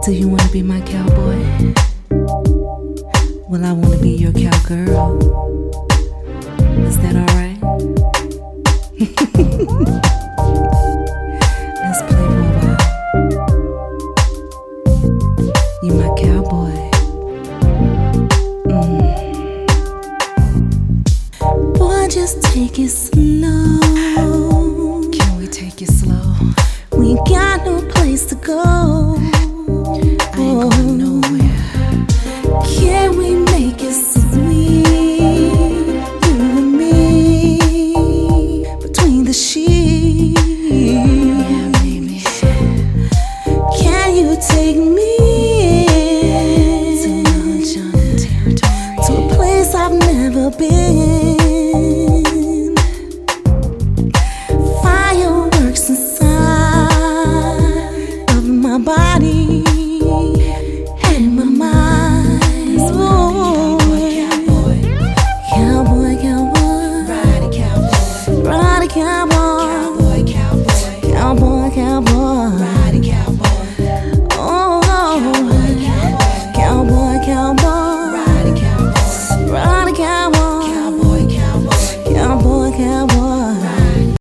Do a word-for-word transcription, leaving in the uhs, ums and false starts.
Do you wanna be my cowboy? Well, I wanna be your cowgirl. Is that alright? Let's play for a while. You my cowboy. Mm. Boy, just take it slow. Can we take it slow? We got no place to go. I ain't going nowhere. Can we make it sweet? You and me between the sheets. Yeah, baby. Can you take me to uncharted territory, to a place I've never been?